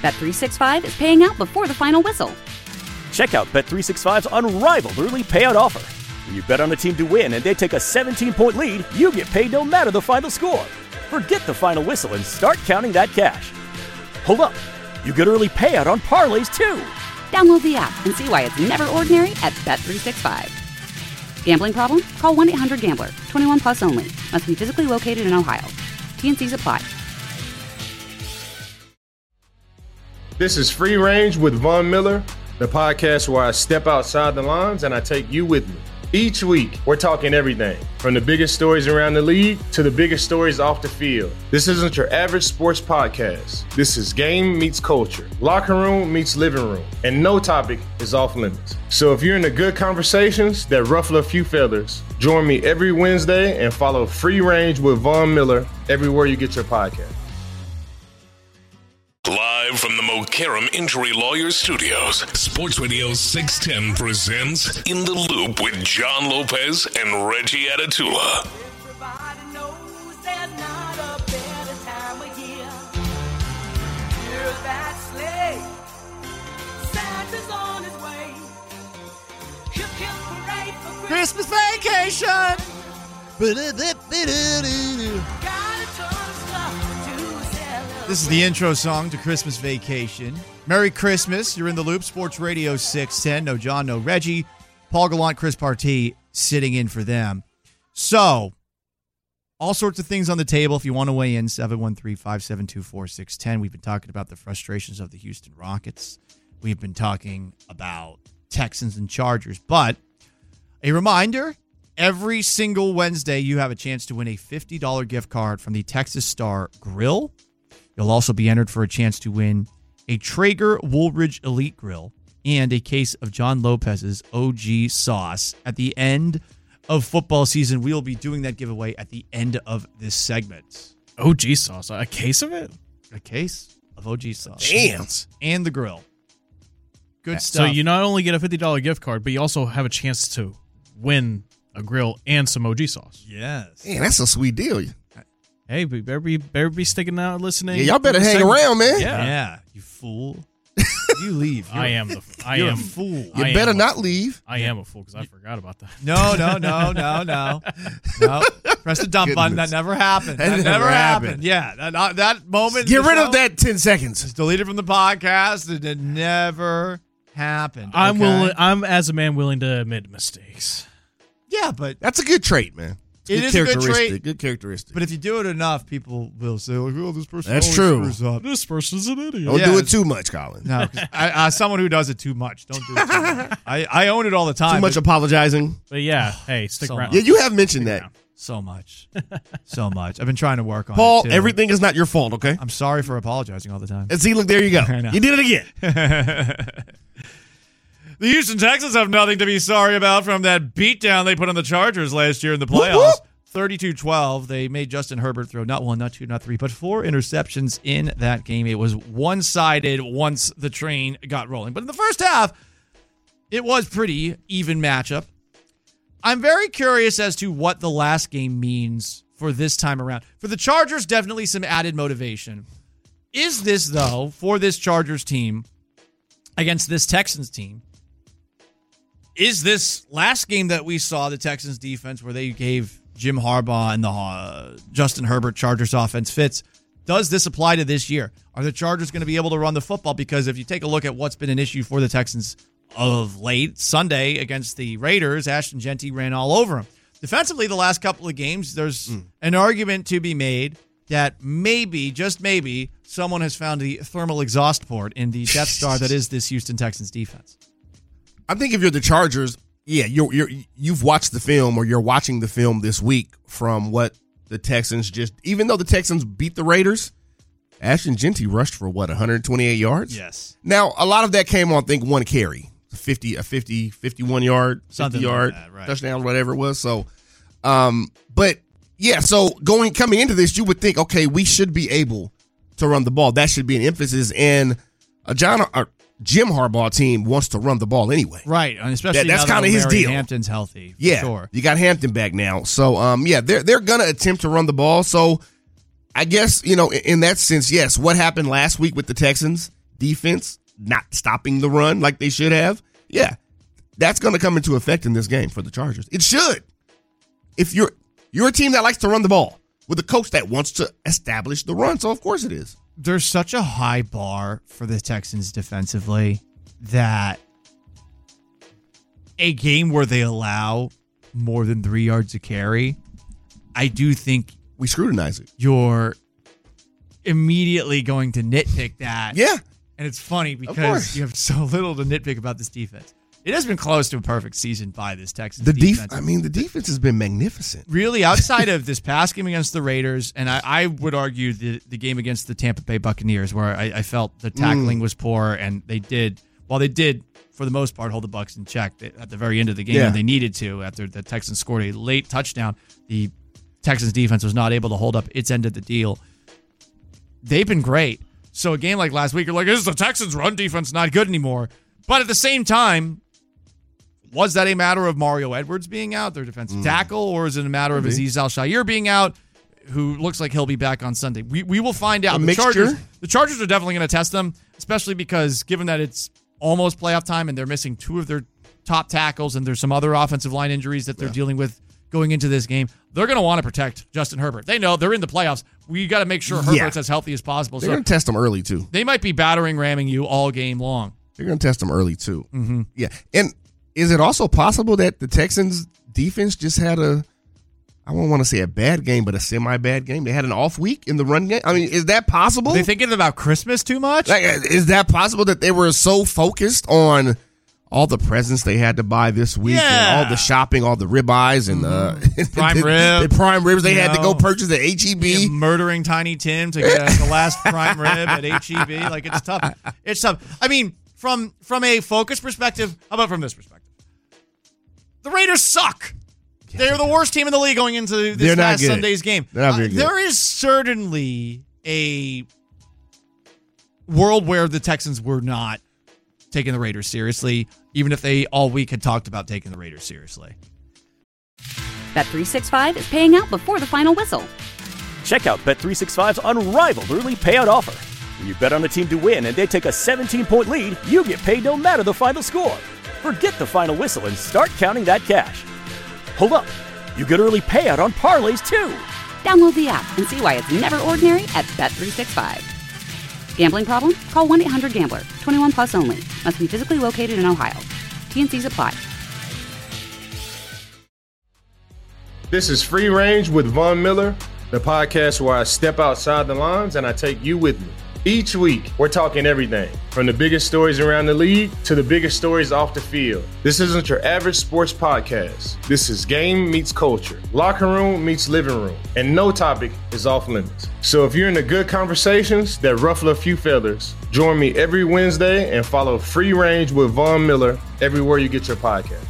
Bet365 is paying out before the final whistle. Check out Bet365's unrivaled early payout offer. When you bet on a team to win and they take a 17-point lead, you get paid no matter the final score. Forget the final whistle and start counting that cash. Hold up. You get early payout on parlays, too. Download the app and see why it's never ordinary at Bet365. Gambling problem? Call 1-800-GAMBLER. 21 plus only. Must be physically located in Ohio. T&Cs apply. This is Free Range with Von Miller, the podcast where I step outside the lines and I take you with me. Each week, we're talking everything from the biggest stories around the league to the biggest stories off the field. This isn't your average sports podcast. This is game meets culture, locker room meets living room, and no topic is off limits. So if you're into good conversations that ruffle a few feathers, join me every Wednesday and follow Free Range with Von Miller everywhere you get your podcast. Live from the Mokaram Injury Lawyers Studios, Sports Radio 610 presents In the Loop with John Lopez and Reggie Atatula. Everybody knows there's not a better time of year. Hear that sleigh. Santa's on his way. Hip, hip, hooray for Christmas vacation. Got a ton of stuff to celebrate. This is the intro song to Christmas Vacation. Merry Christmas. You're in the Loop. Sports Radio 610. No John, no Reggie. Paul Gallant, Chris Partee sitting in for them. So, all sorts of things on the table. If you want to weigh in, 713-572-4610. We've been talking about the frustrations of the Houston Rockets. We've been talking about Texans and Chargers. But a reminder, every single Wednesday you have a chance to win a $50 gift card from the Texas Star Grill. You'll also be entered for a chance to win a Traeger Woolridge Elite Grill and a case of John Lopez's OG sauce. At the end of football season, we'll be doing that giveaway at the end of this segment. OG sauce, a case of it? A case of OG sauce. Damn. And the grill. Good So stuff. you not only get a $50 gift card, but you also have a chance to win a grill and some OG sauce. Yes. Man, that's a sweet deal. Hey, we better be sticking out and listening. Yeah, y'all better hang around, man. Yeah. You fool. You leave. You're a fool. You better not leave. I am a fool because I forgot about that. No. No. Press the dump button. That never happened. That never happened. Yeah. That moment. Get rid of that 10 seconds. It's deleted from the podcast. It never happened. I'm okay? willing. I'm as a man willing to admit mistakes. Yeah, but That's a good trait, man. it is a good trait. Good characteristic. But if you do it enough, people will say, like, "Oh, this person That's always true. screws up." This person's an idiot. Don't Yeah. do it too much, Colin. No, 'cause as someone who does it too much, don't do it too much. I own it all the time. Too much but apologizing. But yeah, hey, stick So around. much. Yeah, you have mentioned that. so much. I've been trying to work on Paul, it, too. everything is not your fault, okay? I'm sorry for apologizing all the time. And see, look, there you go. I know. You did it again. The Houston Texans have nothing to be sorry about from that beatdown they put on the Chargers last year in the playoffs. 32-12. They made Justin Herbert throw not one, not two, not three, but 4 interceptions in that game. It was one-sided once the train got rolling. But in the first half, it was pretty even matchup. I'm very curious as to what the last game means for this time around. For the Chargers, definitely some added motivation. Is this, though, for this Chargers team against this Texans team, is this last game that we saw the Texans defense where they gave Jim Harbaugh and the Justin Herbert Chargers offense fits, does this apply to this year? Are the Chargers going to be able to run the football? Because if you take a look at what's been an issue for the Texans of late, Sunday against the Raiders, Ashton Genty ran all over them. Defensively, the last couple of games, there's an argument to be made that maybe, just maybe, someone has found the thermal exhaust port in the Death Star that is this Houston Texans defense. I think if you're the Chargers, yeah, you've watched the film or you're watching the film this week from what the Texans just, even though the Texans beat the Raiders, Ashton Genty rushed for 128 yards? Yes. Now, a lot of that came on, I think, one carry, 51 yard, 50 yard like that, right. touchdown, whatever it was. So, but yeah, so coming into this, you would think, okay, we should be able to run the ball. That should be an emphasis. And Jim Harbaugh team wants to run the ball anyway. Right, and especially that's now that kind of his Larry deal. Hampton's healthy. For Yeah, sure. you got Hampton back now. So, they're going to attempt to run the ball. So, I guess, in that sense, yes, what happened last week with the Texans defense not stopping the run like they should have, yeah, that's going to come into effect in this game for the Chargers. It should. If you're a team that likes to run the ball with a coach that wants to establish the run, so of course it is. There's such a high bar for the Texans defensively that a game where they allow more than 3 yards a carry, I do think we scrutinize it. You're immediately going to nitpick that. Yeah. And it's funny because you have so little to nitpick about this defense. It has been close to a perfect season by this Texans defense. The defense has been magnificent. Really, outside of this past game against the Raiders, and I would argue the game against the Tampa Bay Buccaneers, where I felt the tackling was poor, and they did, for the most part, hold the Bucs in check at the very end of the game, and they needed to after the Texans scored a late touchdown. The Texans defense was not able to hold up its end of the deal. They've been great. So a game like last week, you're like, is the Texans' run defense not good anymore? But at the same time, was that a matter of Mario Edwards being out, their defensive tackle, or is it a matter of Azeez Al-Shaair being out, who looks like he'll be back on Sunday? We will find out. The Chargers are definitely going to test them, especially because given that it's almost playoff time and they're missing 2 of their top tackles and there's some other offensive line injuries that they're dealing with going into this game, they're going to want to protect Justin Herbert. They know they're in the playoffs. We got to make sure Herbert's as healthy as possible. They're going to test him early, too. They might be ramming you all game long. They're going to test him early, too. Mm-hmm. Yeah. And is it also possible that the Texans defense just had I won't want to say a bad game, but a semi-bad game? They had an off week in the run game? I mean, is that possible? Are they thinking about Christmas too much? Is that possible that they were so focused on all the presents they had to buy this week and all the shopping, all the ribeyes and the prime ribs they had to go purchase at H-E-B? Murdering Tiny Tim to get the last prime rib at H-E-B. Like, it's tough. It's tough. I mean, from a focus perspective, how about from this perspective? The Raiders suck. They're the worst team in the league going into this last Sunday's game. There is certainly a world where the Texans were not taking the Raiders seriously, even if they all week had talked about taking the Raiders seriously. Bet365 is paying out before the final whistle. Check out Bet365's unrivaled early payout offer. When you bet on a team to win and they take a 17-point lead, you get paid no matter the final score. Forget the final whistle and start counting that cash. Hold up. You get early payout on parlays, too. Download the app and see why it's never ordinary at Bet365. Gambling problem? Call 1-800-GAMBLER. 21 plus only. Must be physically located in Ohio. T&Cs apply. This is Free Range with Von Miller, the podcast where I step outside the lines and I take you with me. Each week, we're talking everything from the biggest stories around the league to the biggest stories off the field. This isn't your average sports podcast. This is game meets culture, locker room meets living room, and no topic is off limits. So if you're into good conversations that ruffle a few feathers, join me every Wednesday and follow Free Range with Von Miller everywhere you get your podcast.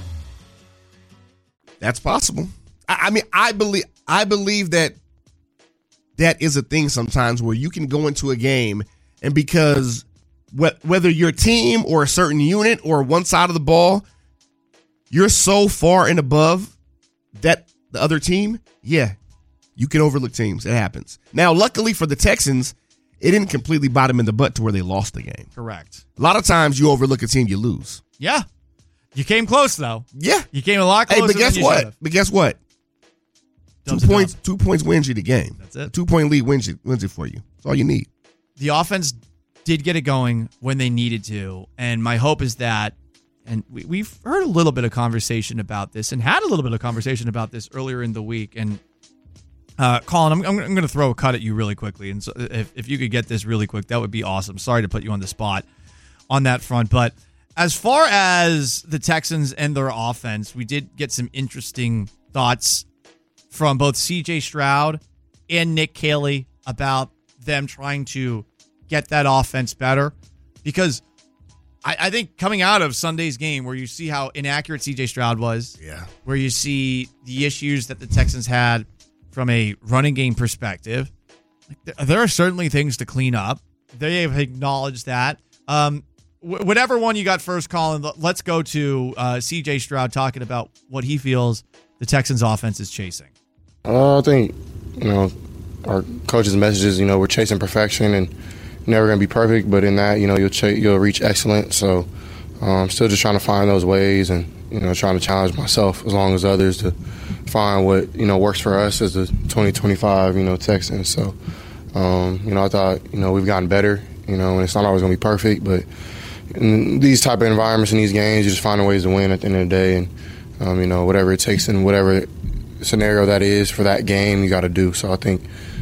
That's possible. I mean, I believe that is a thing sometimes where you can go into a game and because whether your team or a certain unit or one side of the ball, you're so far and above that the other team, you can overlook teams. It happens. Now, luckily for the Texans, it didn't completely bite them in the butt to where they lost the game. Correct. A lot of times you overlook a team, you lose. Yeah. You came close, though. Yeah. You came a lot closer. But guess what? 2 points wins you the game. That's it. 2-point lead wins it for you. That's all you need. The offense did get it going when they needed to, and my hope is that, and we've heard a little bit of conversation about this and had a little bit of conversation about this earlier in the week, and Colin, I'm going to throw a cut at you really quickly, and so if you could get this really quick, that would be awesome. Sorry to put you on the spot on that front, but as far as the Texans and their offense, we did get some interesting thoughts from both C.J. Stroud and Nick Caley about them trying to get that offense better. Because I think coming out of Sunday's game where you see how inaccurate C.J. Stroud was, where you see the issues that the Texans had from a running game perspective, there are certainly things to clean up. They have acknowledged that. Whatever one you got first, Colin, let's go to C.J. Stroud talking about what he feels the Texans offense is chasing. I think, our coach's message is, we're chasing perfection and, never going to be perfect, but in that, you'll reach excellence. So I'm still just trying to find those ways and, trying to challenge myself as long as others to find what, works for us as the 2025, Texans. So, I thought, we've gotten better, and it's not always going to be perfect, but in these type of environments in these games, you just find ways to win at the end of the day. And, whatever it takes and whatever scenario that is for that game, you got to do. So I think,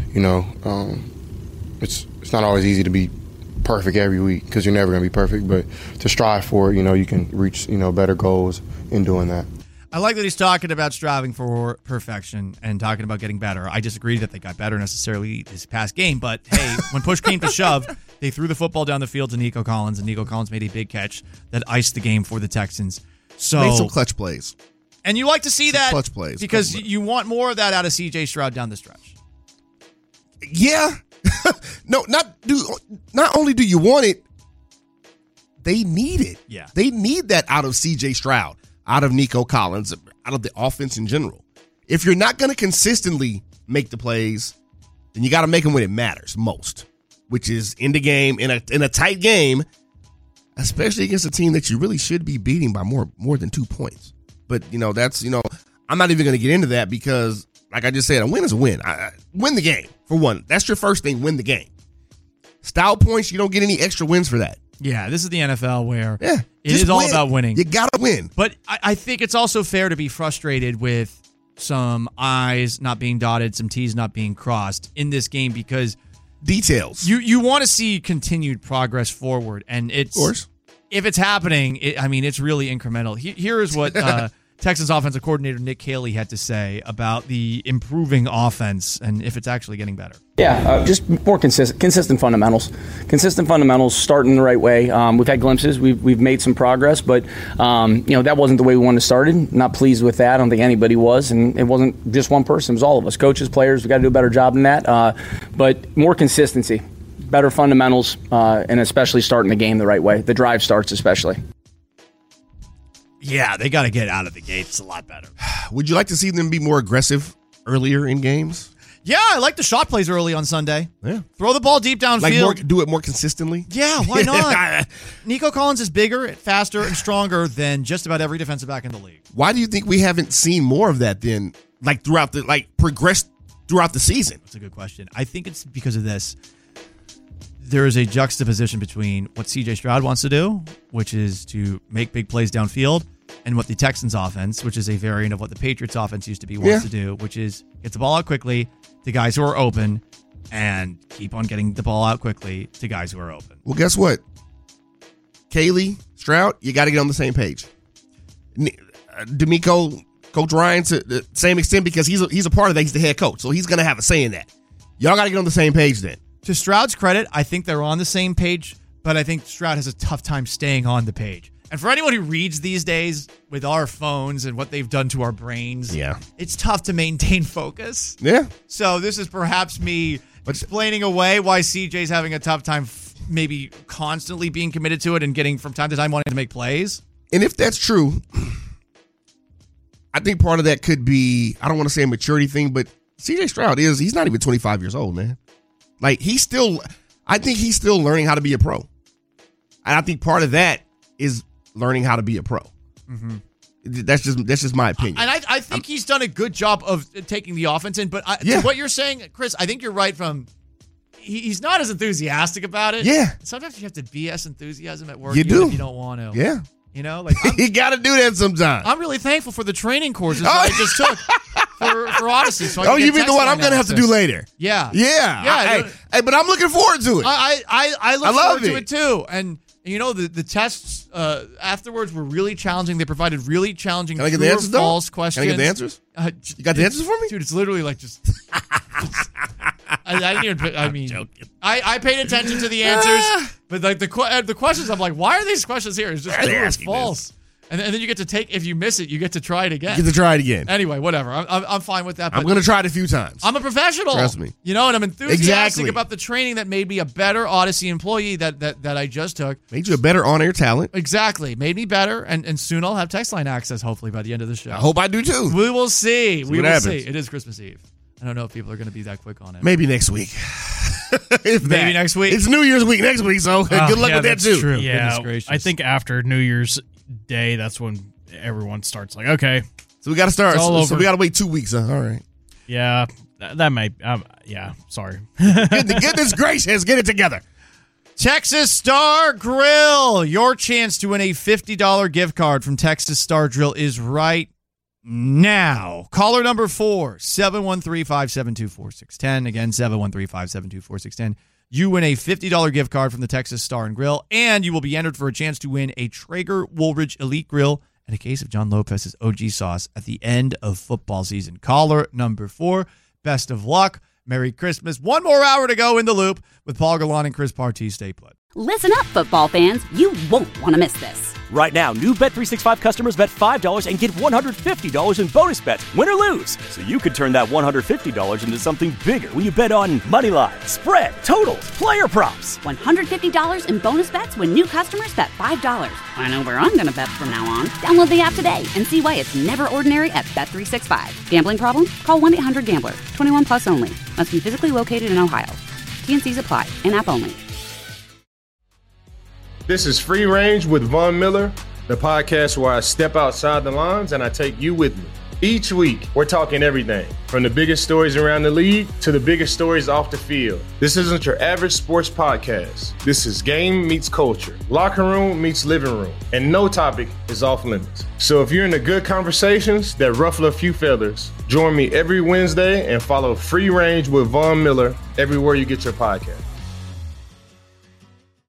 it's not always easy to be perfect every week because you're never going to be perfect, but to strive for it, you can reach, better goals in doing that. I like that he's talking about striving for perfection and talking about getting better. I disagree that they got better necessarily this past game, but hey, when push came to shove, they threw the football down the field to Nico Collins, and Nico Collins made a big catch that iced the game for the Texans. So made some clutch plays. And you like to see that clutch plays because you want more of that out of C.J. Stroud down the stretch. Yeah. No, not only do you want it, they need it. Yeah. They need that out of C.J. Stroud, out of Nico Collins, out of the offense in general. If you're not going to consistently make the plays, then you got to make them when it matters most, which is in the game, in a tight game, especially against a team that you really should be beating by more than 2 points. But, that's, I'm not even going to get into that because, like I just said, a win is a win. Win the game, for one. That's your first thing, win the game. Style points, you don't get any extra wins for that. Yeah, this is the NFL where it is all about winning. You got to win. But I think it's also fair to be frustrated with some I's not being dotted, some T's not being crossed in this game because details. You want to see continued progress forward, and it's, of course, if it's happening, it's really incremental. Here is what Texans offensive coordinator Nick Caley had to say about the improving offense and if it's actually getting better. Yeah, just more consistent fundamentals. Consistent fundamentals, starting the right way. We've had glimpses. We've made some progress, but that wasn't the way we wanted to start. Not pleased with that. I don't think anybody was, and it wasn't just one person. It was all of us, coaches, players. We got to do a better job than that. But more consistency, better fundamentals, and especially starting the game the right way. The drive starts especially. Yeah, they got to get out of the gates a lot better. Would you like to see them be more aggressive earlier in games? Yeah, I like the shot plays early on Sunday. Yeah. Throw the ball deep downfield. Do it more consistently? Yeah, why not? Nico Collins is bigger, faster, and stronger than just about every defensive back in the league. Why do you think we haven't seen more of that then, progressed throughout the season? That's a good question. I think it's because of this. There is a juxtaposition between what C.J. Stroud wants to do, which is to make big plays downfield, and what the Texans offense, which is a variant of what the Patriots offense used to be, wants to do, which is get the ball out quickly to guys who are open and keep on getting the ball out quickly to guys who are open. Well, guess what? Caley, Stroud, you got to get on the same page. D'Amico, Coach Ryan, to the same extent because he's a part of that. He's the head coach, so he's going to have a say in that. Y'all got to get on the same page then. To Stroud's credit, I think they're on the same page, but I think Stroud has a tough time staying on the page. And for anyone who reads these days with our phones and what they've done to our brains, it's tough to maintain focus. Yeah. So this is perhaps me explaining away why CJ's having a tough time maybe constantly being committed to it and getting from time to time wanting to make plays. And if that's true, I think part of that could be, I don't want to say a maturity thing, but CJ Stroud he's not even 25 years old, man. Like I think he's still learning how to be a pro. And I think part of that is learning how to be a pro. Mm-hmm. That's just my opinion. And I think he's done a good job of taking the offense in. But to what you're saying, Chris, I think you're right he's not as enthusiastic about it. Yeah. Sometimes you have to BS enthusiasm at work you do. If you don't want to. Yeah. You know, like you got to do that sometimes. I'm really thankful for the training courses that I just took for Odyssey. So you mean the one I'm going to have to do later? Yeah. Yeah. Hey, but I'm looking forward to it. I look forward to it too. And you know, the tests afterwards were really challenging. They provided really challenging true or false questions. Can I get the answers? You got the answers for me? Dude, it's literally like just I didn't even, I mean, I paid attention to the answers, but like the questions, I'm like, why are these questions here? It's just literally false. And then you get to take, if you miss it, you get to try it again. You get to try it again. Anyway, whatever. I'm fine with that. But I'm going to try it a few times. I'm a professional. Trust me. You know, and I'm enthusiastic about the training that made me a better Odyssey employee that I just took. Made you a better on-air talent. Exactly. Made me better, and soon I'll have text line access, hopefully, by the end of the show. I hope I do, too. We will see. We will see. It is Christmas Eve. I don't know if people are going to be that quick on it. Maybe next week. Maybe next week. It's New Year's week next week, so good luck with that too. True. Yeah, I think after New Year's Day, that's when everyone starts like, okay. So we got to start. So we got to wait 2 weeks. All right. Yeah, that might. Yeah, sorry. Goodness gracious, get it together. Texas Star Grill. Your chance to win a $50 gift card from Texas Star Grill is right now. Caller number 4, 713-572-4610. Again, 713-572-4610. You win a $50 gift card from the Texas Star and Grill, and you will be entered for a chance to win a Traeger Woolridge Elite Grill and a case of John Lopez's OG sauce at the end of football season. Caller number 4, best of luck. Merry Christmas. 1 more hour to go in the loop with Paul Gallant and Chris Partee. Stay put. Listen up, football fans. You won't want to miss this. Right now, new Bet365 customers bet $5 and get $150 in bonus bets, win or lose. So you could turn that $150 into something bigger when you bet on money line, spread, totals, player props. $150 in bonus bets when new customers bet $5. I know where I'm going to bet from now on. Download the app today and see why it's never ordinary at Bet365. Gambling problem? Call 1-800-GAMBLER. 21 plus only. Must be physically located in Ohio. T&Cs apply. In-app only. This is Free Range with Von Miller, the podcast where I step outside the lines and I take you with me. Each week, we're talking everything from the biggest stories around the league to the biggest stories off the field. This isn't your average sports podcast. This is game meets culture, locker room meets living room, and no topic is off limits. So if you're into good conversations that ruffle a few feathers, join me every Wednesday and follow Free Range with Von Miller everywhere you get your podcast.